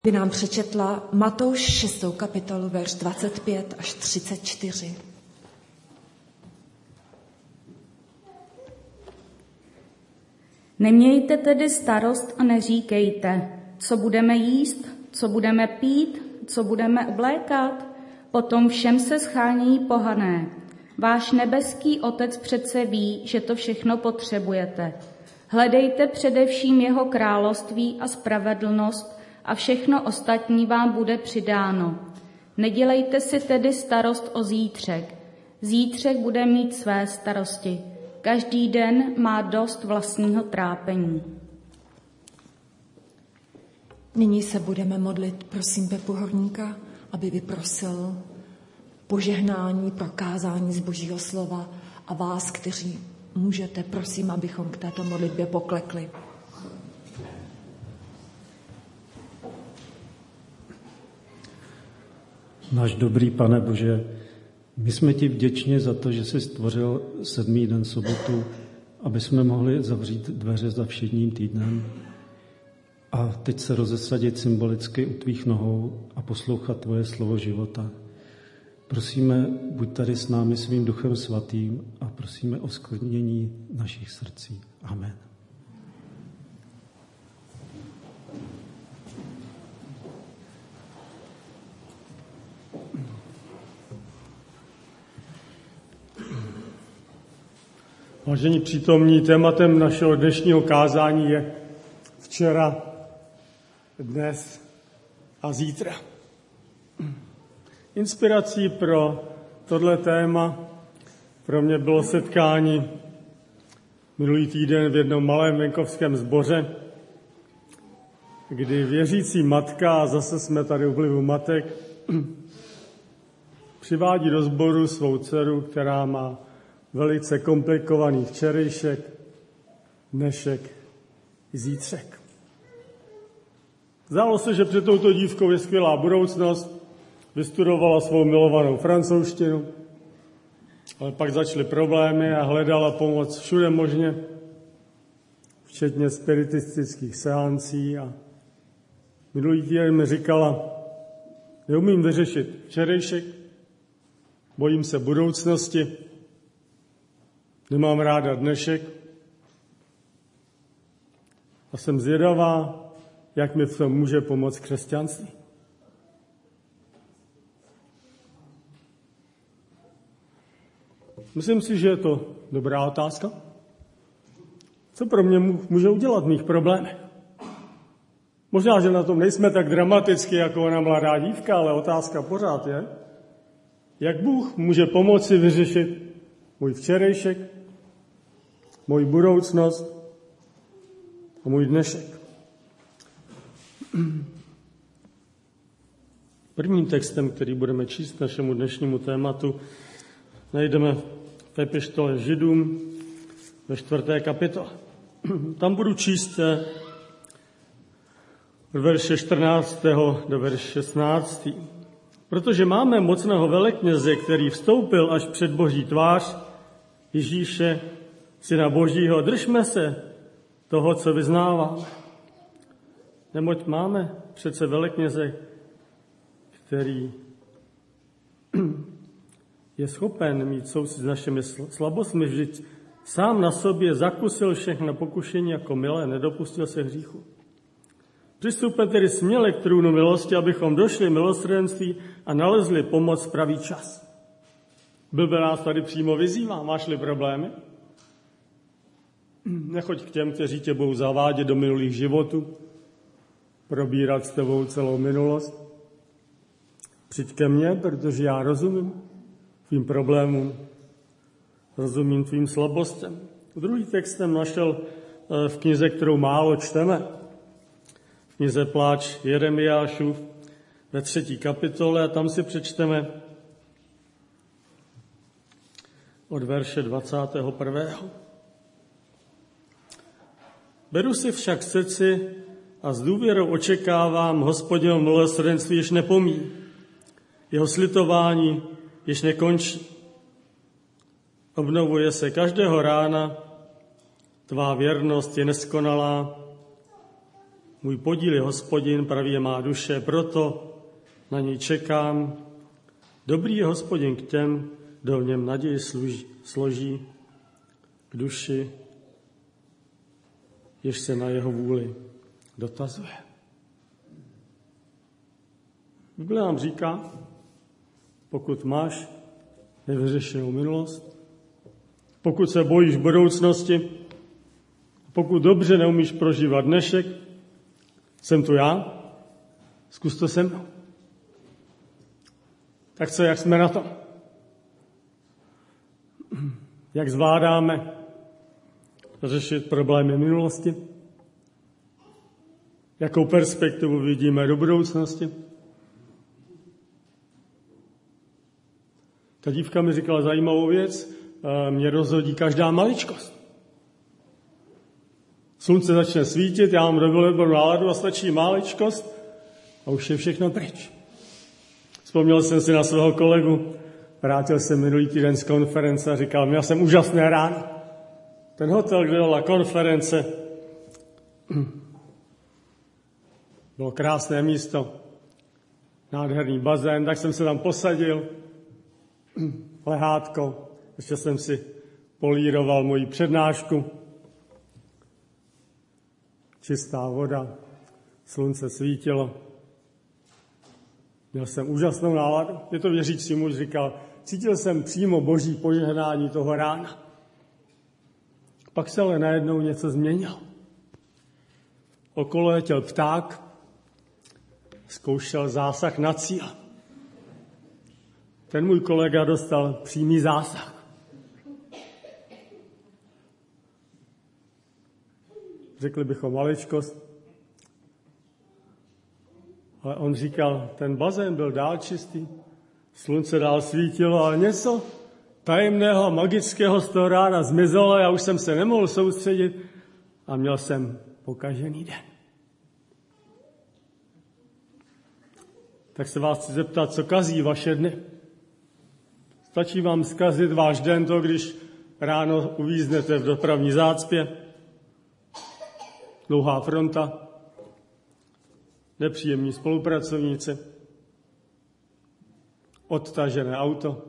By nám přečetla Matouš 6. kapitolu, verš 25 až 34. Nemějte tedy starost a neříkejte, co budeme jíst, co budeme pít, co budeme oblékat. Potom všem se shánějí pohané. Váš nebeský Otec přece ví, že to všechno potřebujete. Hledejte především jeho království a spravedlnost a všechno ostatní vám bude přidáno. Nedělejte si tedy starost o zítřek. Zítřek bude mít své starosti. Každý den má dost vlastního trápení. Nyní se budeme modlit, prosím Pepu Horníka, aby vyprosil požehnání, prokázání z Božího slova a vás, kteří můžete, prosím, abychom k této modlitbě poklekli. Náš dobrý Pane Bože, my jsme ti vděční za to, že jsi stvořil 7. den sobotu, aby jsme mohli zavřít dveře za všedním týdnem a teď se rozesadit symbolicky u tvých nohou a poslouchat tvoje slovo života. Prosíme, buď tady s námi svým Duchem Svatým a prosíme o sklidnění našich srdcí. Amen. Vážení přítomní, tématem našeho dnešního kázání je včera, dnes a zítra. Inspirací pro tohle téma pro mě bylo setkání minulý týden v jednom malém venkovském sboře, kdy věřící matka, a zase jsme tady u vlivu matek, přivádí do sboru svou dceru, která má velice komplikovaný včerejšek, dnešek i zítřek. Zdálo se, že před touto dívkou je skvělá budoucnost, vystudovala svou milovanou francouzštinu, ale pak začaly problémy a hledala pomoc všude možně, včetně spiritistických seancí, a minulý týden mi říkala, neumím vyřešit včerejšek, bojím se budoucnosti, nemám ráda dnešek a jsem zvědavá, jak mi v tom může pomoct křesťanství. Myslím si, že je to dobrá otázka. Co pro mě může udělat v mých problémech? Možná, že na tom nejsme tak dramaticky jako ona mladá dívka, ale otázka pořád je, jak Bůh může pomoci vyřešit můj včerejšek, moji budoucnost a můj dnešek. Prvním textem, který budeme číst našemu dnešnímu tématu, najdeme v epištole Židům ve 4. kapitole. Tam budu číst od verše 14. do verše 16. Protože máme mocného velekněze, který vstoupil až před Boží tvář, Ježíše, Syna Božího, držme se toho, co vyznáváme. Neboť máme přece velekněze, který je schopen mít soucit s našimi slabostmi, vždyť sám na sobě zakusil všechno pokušení jako milé, nedopustil se hříchu. Přistupme tedy směle k trůnu milosti, abychom došli milosrdenství a nalezli pomoc v pravý čas. Bible nás tady přímo vyzývá, máš-li problémy? Nechoď k těm, kteří tě budou zavádět do minulých životů, probírat s tebou celou minulost. Přijď ke mně, protože já rozumím tvým problémům, rozumím tvým slabostem. Druhý text jsem našel v knize, kterou málo čteme. V knize Pláč Jeremiášův ve 3. kapitole a tam si přečteme od verše 21. Beru si však srdci a s důvěrou očekávám Hospodinovo milosrdenství, jež nepomíjí. Jeho slitování jež nekončí. Obnovuje se každého rána, tvá věrnost je neskonalá. Můj podíl je Hospodin, praví je má duše, proto na něj čekám. Dobrý je Hospodin k těm, kdo v něm naději složí, k duši, jež se na jeho vůli dotazuje. Bible nám říká, pokud máš nevyřešenou minulost, pokud se bojíš budoucnosti, pokud dobře neumíš prožívat dnešek, jsem tu já, zkus to se mnou. Tak co, jak jsme na tom? Jak zvládáme řešit problémy minulosti? Jakou perspektivu vidíme do budoucnosti? Ta dívka mi říkala zajímavou věc, mě rozhodí každá maličkost. Slunce začne svítit, já mám dobrou náladu a stačí maličkost a už je všechno pryč. Vzpomněl jsem si na svého kolegu, vrátil jsem minulý týden z konference a říkal, měl jsem úžasné ráno. Ten hotel, kde byla konference, bylo krásné místo, nádherný bazén, tak jsem se tam posadil, lehátko, ještě jsem si políroval moji přednášku. Čistá voda, slunce svítilo. Měl jsem úžasnou náladu. Je to věřící muž, říkal, cítil jsem přímo boží požehnání toho rána. Pak se ale najednou něco změnilo. Okolo letěl pták, zkoušel zásah na cíl. Ten můj kolega dostal přímý zásah. Řekli bychom maličkost. Ale on říkal, ten bazén byl dál čistý, slunce dál svítilo, ale něco tajemného a magického z toho rána zmizelo, já už jsem se nemohl soustředit a měl jsem pokažený den. Tak se vás chci zeptat, co kazí vaše dny? Stačí vám zkazit váš den to, když ráno uvíznete v dopravní zácpě, dlouhá fronta, nepříjemní spolupracovníci, odtažené auto.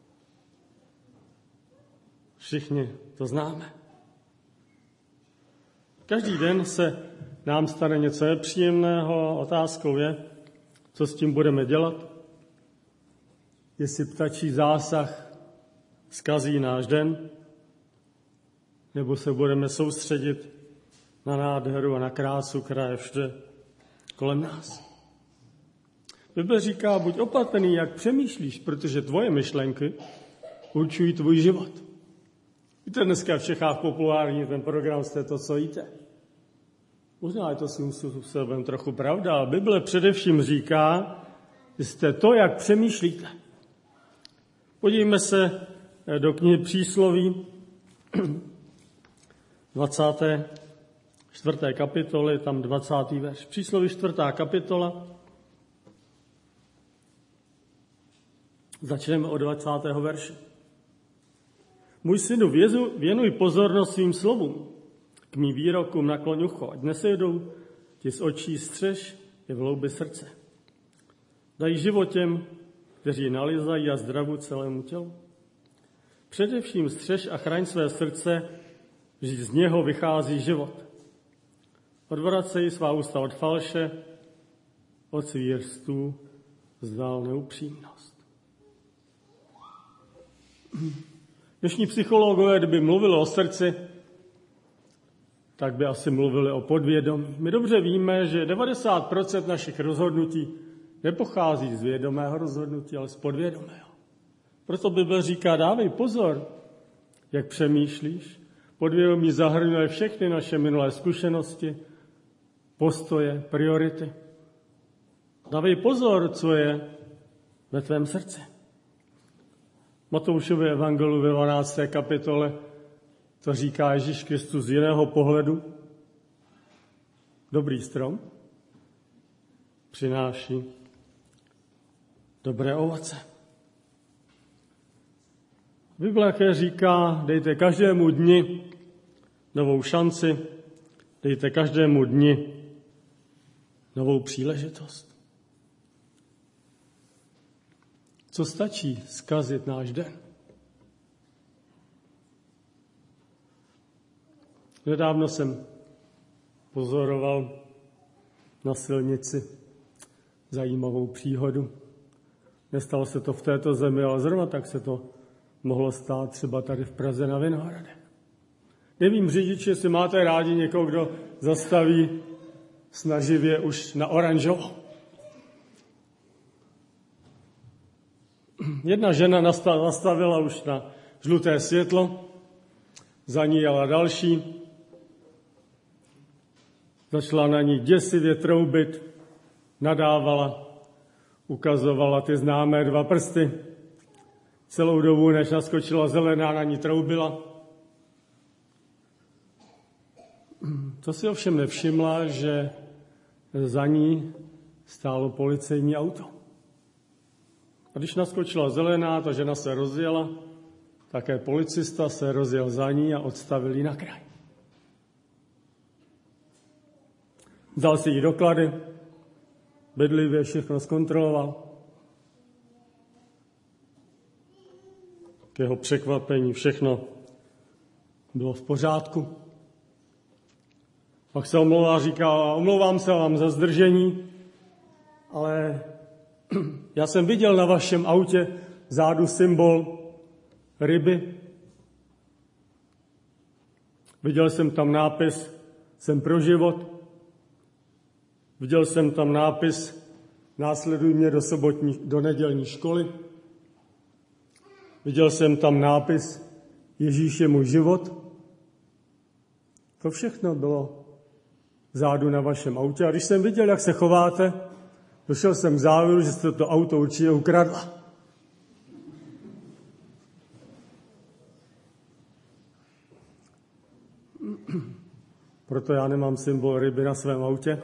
Všichni to známe. Každý den se nám stane něco nepříjemného. Otázkou je, co s tím budeme dělat. Jestli ptačí zásah zkazí náš den, nebo se budeme soustředit na nádheru a na krásu, která je všude kolem nás. Bible říká, buď opatrný, jak přemýšlíš, protože tvoje myšlenky určují tvůj život. Víte, dneska v Čechách populární ten program Jste to, co jíte. Možná je to svým způsobem trochu pravda, ale Bible především říká, že jste to, jak přemýšlíte. Podívejme se do knihy Přísloví, 24. kapitoly, tam 20. verš. Přísloví 4. kapitola. Začneme od 20. verše. Můj synu, věnuj pozornost svým slovům, k mým výrokům nakloň ucho, ať nesejdou ti z očí, střež je v hloubi srdce. Dají život těm, kteří nalizají a zdravu celému tělu. Především střež a chraň své srdce, že z něho vychází život. Odvracej svá ústa od falše, od svých rstů vzdál neupřímnost. Dnešní psychologové, kdyby mluvili o srdci, tak by asi mluvili o podvědomí. My dobře víme, že 90% našich rozhodnutí nepochází z vědomého rozhodnutí, ale z podvědomého. Proto Bible říká, dávej pozor, jak přemýšlíš. Podvědomí zahrnuje všechny naše minulé zkušenosti, postoje, priority. Dávej pozor, co je ve tvém srdci. Matoušově evangeliu ve 12. kapitole to říká Ježíš Kristus z jiného pohledu. Dobrý strom přináší dobré ovoce. Bible říká, dejte každému dni novou šanci, dejte každému dni novou příležitost. Co stačí zkazit náš den? Nedávno jsem pozoroval na silnici zajímavou příhodu. Nestalo se to v této zemi, ale zrovna tak se to mohlo stát třeba tady v Praze na Vinohradech. Nevím, řidiči, jestli máte rádi někoho, kdo zastaví snaživě už na oranžovo. Jedna žena nastavila už na žluté světlo, za ní jela další, začala na ní děsivě troubit, nadávala, ukazovala ty známé 2 prsty. Celou dobu, než naskočila zelená, na ní troubila. To si ovšem nevšimla, že za ní stálo policejní auto. A když naskočila zelená, ta žena se rozjela, také policista se rozjel za ní a odstavil ji na kraj. Vzal si jí doklady, bedlivě všechno zkontroloval. K jeho překvapení všechno bylo v pořádku. Pak se omlouvá, říká, omlouvám se vám za zdržení, ale já jsem viděl na vašem autě vzadu symbol ryby. Viděl jsem tam nápis Jsem pro život. Viděl jsem tam nápis Následuj mě do nedělní školy. Viděl jsem tam nápis Ježíš je můj život. To všechno bylo vzadu na vašem autě. A když jsem viděl, jak se chováte, došel jsem k závěru, že jste to auto určitě ukradla. Proto já nemám symbol ryby na svém autě.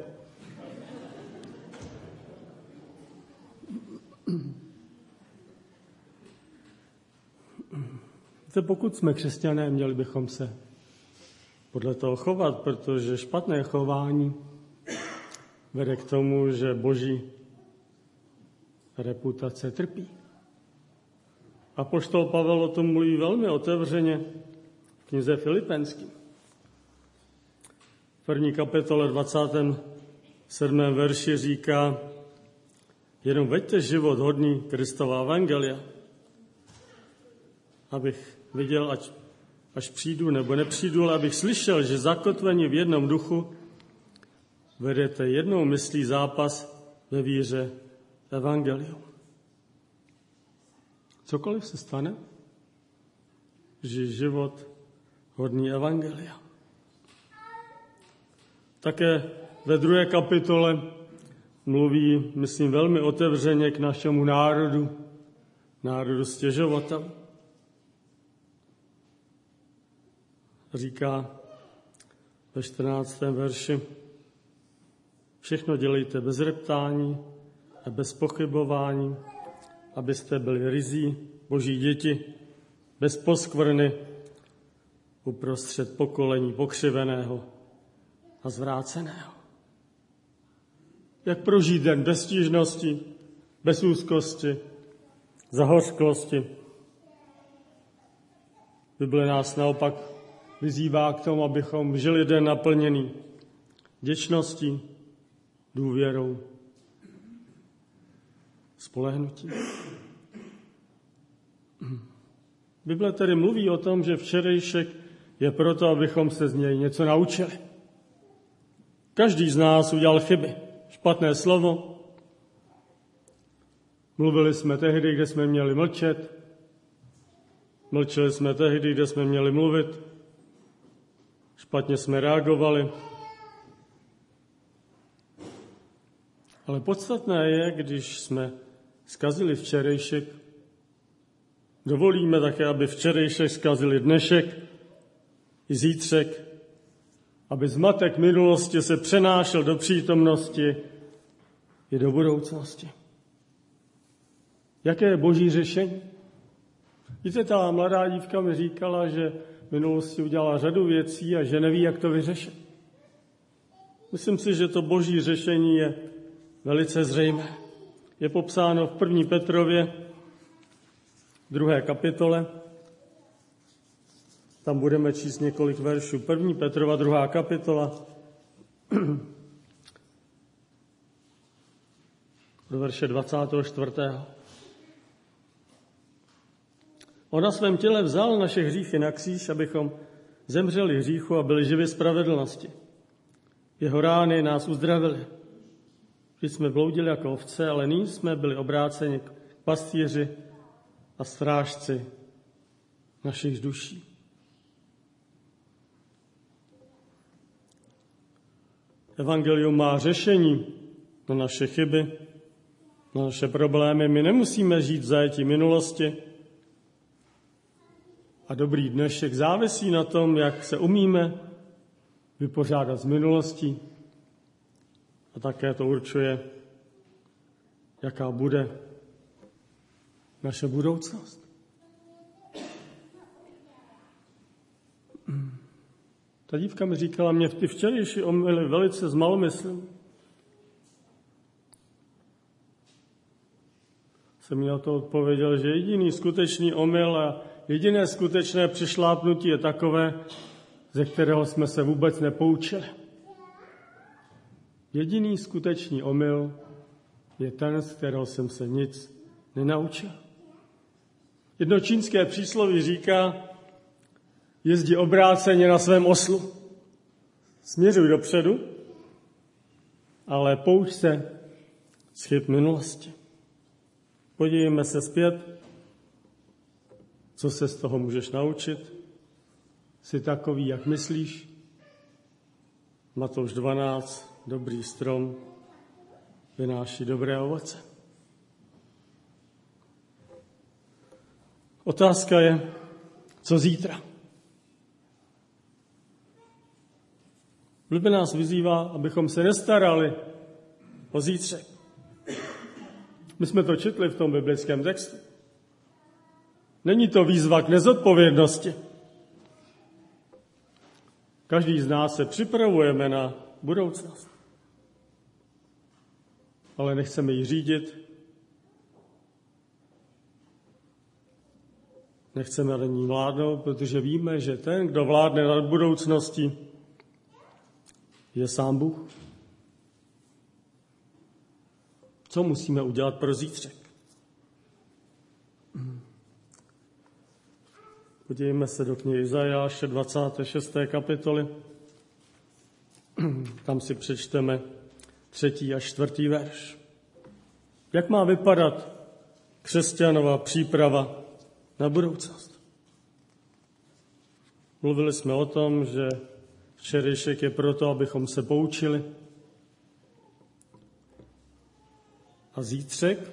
Pokud jsme křesťané, měli bychom se podle toho chovat, protože špatné chování vede k tomu, že boží reputace trpí. Apoštol Pavel o tom mluví velmi otevřeně v knize Filipenským. V 1. kapitole 27. verši říká: Jenom veďte život hodný Kristova evangelia, abych viděl, až přijdu nebo nepřijdu, ale abych slyšel, že zakotveni v jednom duchu vedete jednou myslí zápas ve víře evangelium. Cokoliv se stane, žij život hodný evangelia. Také ve 2. kapitole mluví, myslím, velmi otevřeně k našemu národu stěžovatelů. Říká ve 14. verši: Všechno dělejte bez reptání a bez pochybování, abyste byli ryzí boží děti, bez poskvrny uprostřed pokolení pokřiveného a zvráceného. Jak prožít den bez stížnosti, bez úzkosti, zahořklosti? Bible nás naopak vyzývá k tomu, abychom žili den naplněný vděčností, důvěrou, spolehnutím. Bible tedy mluví o tom, že včerejšek je proto, abychom se z něj něco naučili. Každý z nás udělal chyby, špatné slovo. Mluvili jsme tehdy, kde jsme měli mlčet. Mlčeli jsme tehdy, kde jsme měli mluvit. Špatně jsme reagovali. Ale podstatné je, když jsme zkazili včerejšek, dovolíme také, aby včerejšek zkazili dnešek i zítřek, aby zmatek minulosti se přenášel do přítomnosti i do budoucnosti. Jaké je boží řešení? Víte, ta mladá dívka mi říkala, že v minulosti udělala řadu věcí a že neví, jak to vyřešit. Myslím si, že to boží řešení je velice zřejmé. Je popsáno v 1. Petrově 2. kapitole. Tam budeme číst několik veršů. 1. Petrova 2. kapitola. Do verše 24. On na svém těle vzal naše hříchy na kříž, abychom zemřeli hříchu a byli živi spravedlnosti. Jeho rány nás uzdravily. Když jsme bloudili jako ovce, ale nyní jsme byli obráceni k pastýři a strážci našich duší. Evangelium má řešení na naše chyby, na naše problémy. My nemusíme žít v zajetí minulosti a dobrý dnešek závisí na tom, jak se umíme vypořádat s minulostí a také to určuje, jaká bude naše budoucnost. Ta dívka mi říkala, mě v ty včerejší omyly velice zmalomyslím. Jsem mi na to odpověděl, že jediný skutečný omyl a jediné skutečné přišlápnutí je takové, ze kterého jsme se vůbec nepoučili. Jediný skutečný omyl je ten, z kterého jsem se nic nenaučil. Jedno čínské přísloví říká, jezdí obráceně na svém oslu. Směřuj dopředu, ale pouč se z chyb minulosti. Podívejme se zpět, co se z toho můžeš naučit. Jsi takový, jak myslíš? Matouš 12, dobrý strom vynáší dobré ovoce. Otázka je, co zítra? Bible nás vyzývá, abychom se nestarali o zítřek. My jsme to četli v tom biblickém textu. Není to výzva k nezodpovědnosti. Každý z nás se připravujeme na budoucnost. Ale nechceme ji řídit. Nechceme na ní vládnout, protože víme, že ten, kdo vládne nad budoucností, je sám Bůh. Co musíme udělat pro zítřek? Podívejme se do knihy Izajáše 26. kapitoly. Tam si přečteme 3. a 4. verš. Jak má vypadat křesťanova příprava na budoucnost? Mluvili jsme o tom, že včerejšek je proto, abychom se poučili. A zítřek?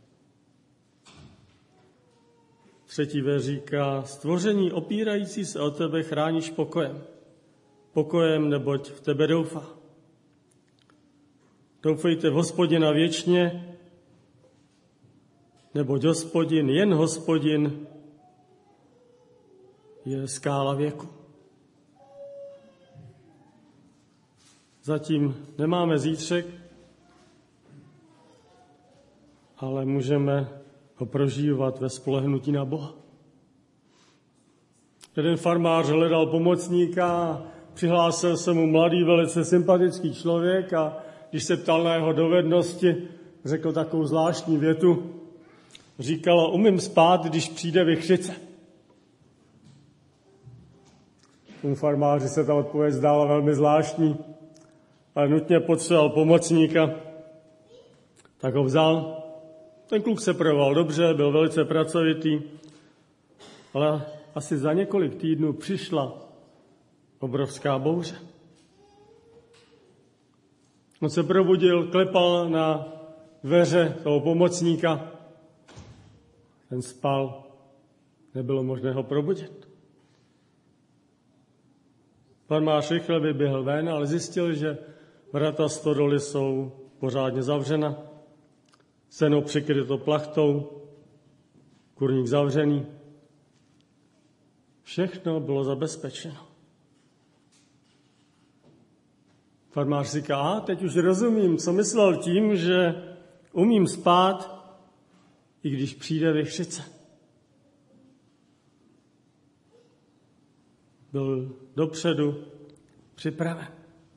3. verš říká, stvoření opírající se o tebe chráníš pokojem. Pokojem, neboť v tebe doufá. Doufejte v Hospodina věčně, neboť Hospodin, jen Hospodin, je skála věku. Zatím nemáme zítřek, ale můžeme ho prožívat ve spolehnutí na Boha. Jeden farmář hledal pomocníka, přihlásil se mu mladý, velice sympatický člověk a když se ptal na jeho dovednosti, řekl takovou zvláštní větu. Říkala, umím spát, když přijde vichřice. Tomu farmáři se ta odpověď zdála velmi zvláštní, ale nutně potřeboval pomocníka, tak ho vzal. Ten kluk se projevoval dobře, byl velice pracovitý, ale asi za několik týdnů přišla obrovská bouře. On se probudil, klepal na dveře toho pomocníka. Ten spal, nebylo možné ho probudit. Farmář rychle vyběhl ven, ale zjistil, že vrata stodoly jsou pořádně zavřena. Seno přikryto plachtou, kurník zavřený. Všechno bylo zabezpečeno. Farmář říká, teď už rozumím, co myslel tím, že umím spát, i když přijde vichřice. Byl dopředu připraven.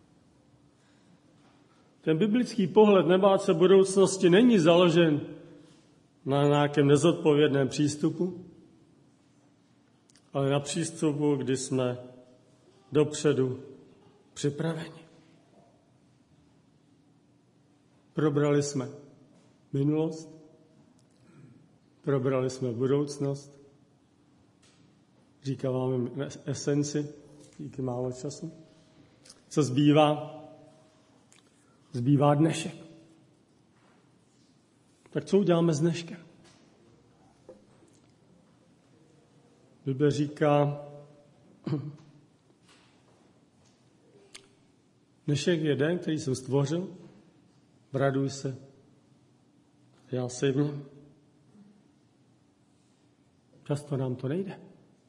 Ten biblický pohled nebát se budoucnosti není založen na nějakém nezodpovědném přístupu, ale na přístupu, kdy jsme dopředu připraveni. Probrali jsme minulost, probrali jsme budoucnost, říkáváme esenci, díky málo času. Co zbývá? Zbývá dnešek. Tak co uděláme s dneškem? Bible říká, dnešek je den, který jsem stvořil, raduj se, já se v něm. Často nám to nejde.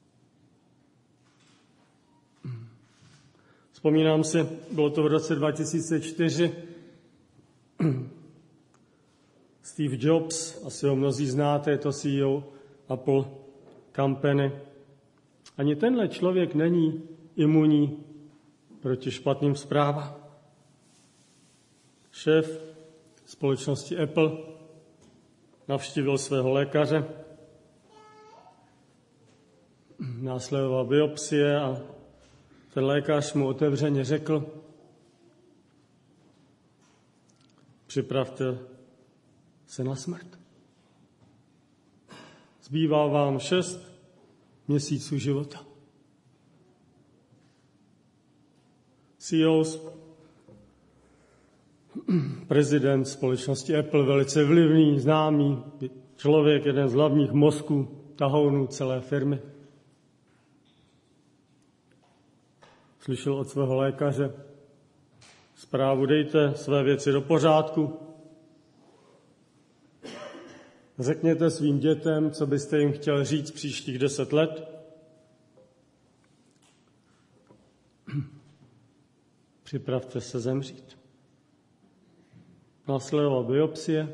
Vzpomínám si, bylo to v roce 2004, Steve Jobs, asi ho mnozí znáte, je to CEO Apple Company. Ani tenhle člověk není imunní proti špatným zprávám. Šéf společnosti Apple navštívil svého lékaře, následovala biopsie a ten lékař mu otevřeně řekl, připravte se na smrt. Zbývá vám 6 měsíců života. CEO, prezident společnosti Apple, velice vlivný, známý člověk, jeden z hlavních mozků, tahounů celé firmy. Slyšel od svého lékaře zprávu, dejte své věci do pořádku, řekněte svým dětem, co byste jim chtěl říct příštích 10 let. Připravte se zemřít. Následovala biopsie.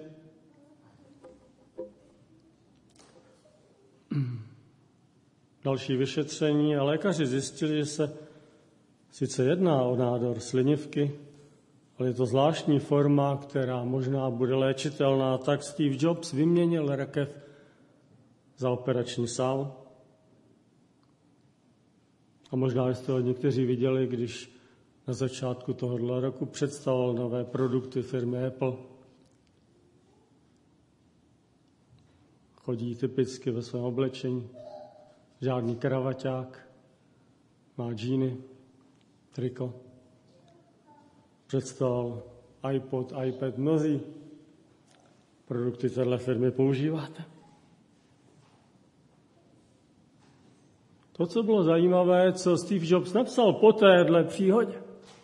Další vyšetření a lékaři zjistili, že se sice jedná o nádor slinivky, ale je to zvláštní forma, která možná bude léčitelná. Tak Steve Jobs vyměnil rakev za operační sál. A možná jste ho někteří viděli, když na začátku tohoto roku představoval nové produkty firmy Apple. Chodí typicky ve svém oblečení, žádný kravaťák, má džíny, triko. Představoval iPod, iPad, mnozí produkty téhle firmy používáte. To, co bylo zajímavé, co Steve Jobs napsal po téhle příhodě.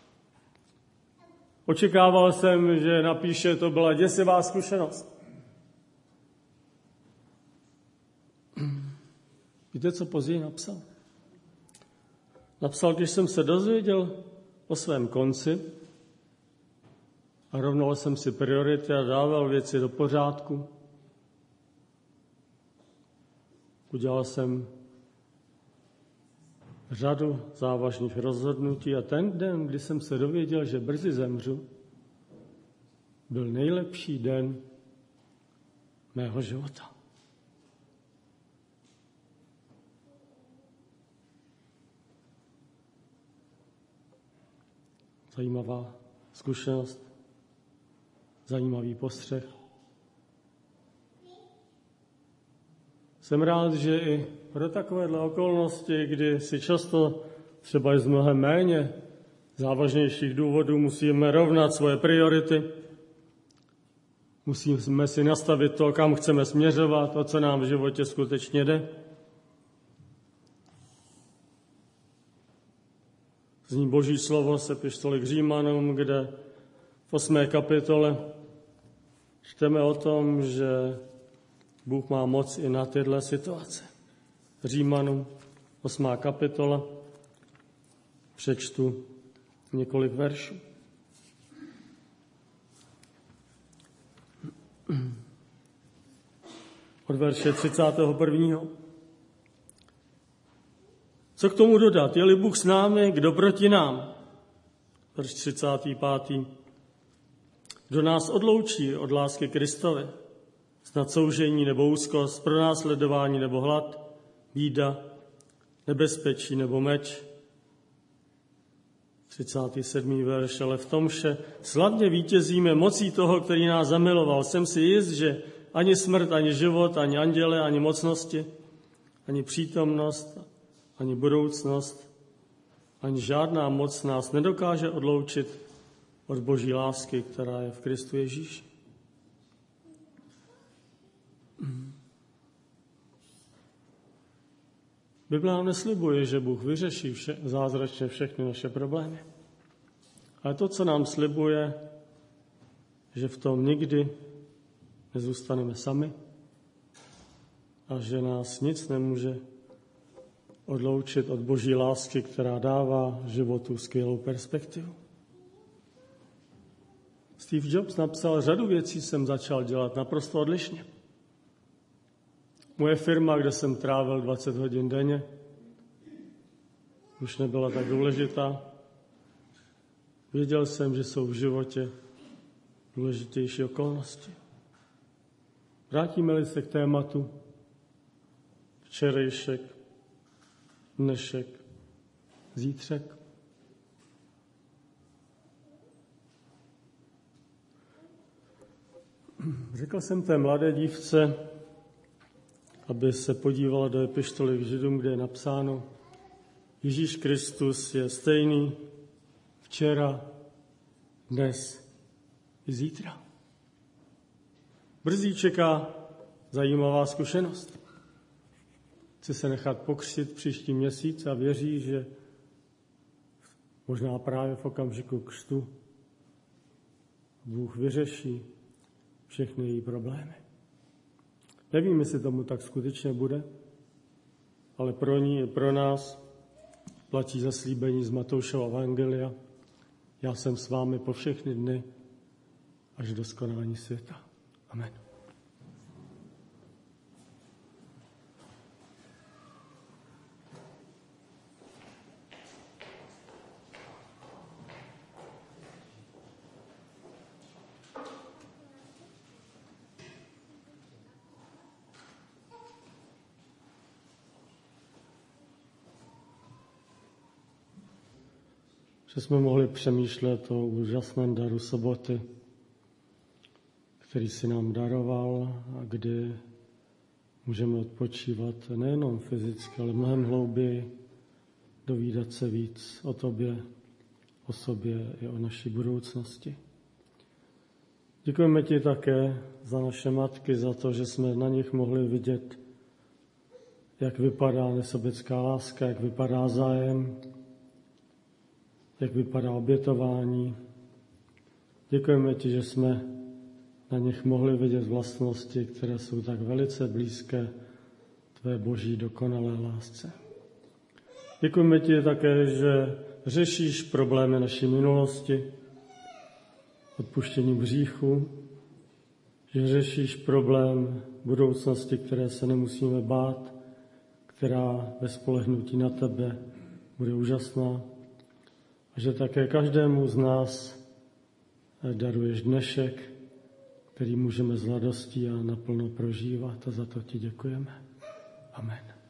Očekával jsem, že napíše, to byla děsivá zkušenost. Víte, co později napsal? Napsal, když jsem se dozvěděl o svém konci a rovnal jsem si priority a dával věci do pořádku. Udělal jsem řadu závažných rozhodnutí a ten den, kdy jsem se dověděl, že brzy zemřu, byl nejlepší den mého života. Zajímavá zkušenost, zajímavý postřeh. Jsem rád, že i pro takovéhle okolnosti, kdy si často třeba i z mnohem méně závažnějších důvodů musíme rovnat svoje priority, musíme si nastavit to, kam chceme směřovat, o co nám v životě skutečně jde. Zní Boží slovo z epištoly k Římanům, kde v 8. kapitole čteme o tom, že Bůh má moc i na tyhle situace. Římanům 8. kapitola, přečtu několik veršů. od verše 31. Co k tomu dodat? Je-li Bůh s námi, kdo proti nám? Verš 35. Kdo nás odloučí od lásky Kristovi? Snad soužení nebo úzkost, pronásledování nebo hlad, bída, nebezpečí nebo meč. 37. verš, ale v tom vše slavně vítězíme mocí toho, který nás zamiloval. Jsem si jist, že ani smrt, ani život, ani anděle, ani mocnosti, ani přítomnost, ani budoucnost, ani žádná moc nás nedokáže odloučit od Boží lásky, která je v Kristu Ježíši. Bible nám neslibuje, že Bůh vyřeší zázračně všechny naše problémy. Ale to, co nám slibuje, že v tom nikdy nezůstaneme sami a že nás nic nemůže odloučit od Boží lásky, která dává životu skvělou perspektivu. Steve Jobs napsal, řadu věcí jsem začal dělat naprosto odlišně. Moje firma, kde jsem trávil 20 hodin denně, už nebyla tak důležitá. Věděl jsem, že jsou v životě důležitější okolnosti. Vrátíme-li se k tématu včerejšek, dnešek, zítřek. Řekl jsem té mladé dívce, aby se podívala do epištoly k Židům, kde je napsáno, Ježíš Kristus je stejný včera, dnes i zítra. Brzy čeká zajímavá zkušenost. Chce se nechat pokřtít příští měsíc a věří, že možná právě v okamžiku křtu Bůh vyřeší všechny její problémy. Nevím, jestli tomu tak skutečně bude, ale pro ní i pro nás platí zaslíbení z Matoušova evangelia. Já jsem s vámi po všechny dny až do skonání světa. Amen. Že jsme mohli přemýšlet o úžasném daru soboty, který si nám daroval a kdy můžeme odpočívat nejenom fyzicky, ale mnohem hlouběji, dovídat se víc o tobě, o sobě i o naší budoucnosti. Děkujeme ti také za naše matky, za to, že jsme na nich mohli vidět, jak vypadá nesobecká láska, jak vypadá zájem, jak vypadá obětování. Děkujeme ti, že jsme na nich mohli vidět vlastnosti, které jsou tak velice blízké tvé boží dokonalé lásce. Děkujeme ti také, že řešíš problémy naší minulosti, odpuštění hříchu, že řešíš problém budoucnosti, které se nemusíme bát, která ve spolehnutí na tebe bude úžasná, a že také každému z nás daruješ dnešek, který můžeme s radostí a naplno prožívat, a za to ti děkujeme. Amen.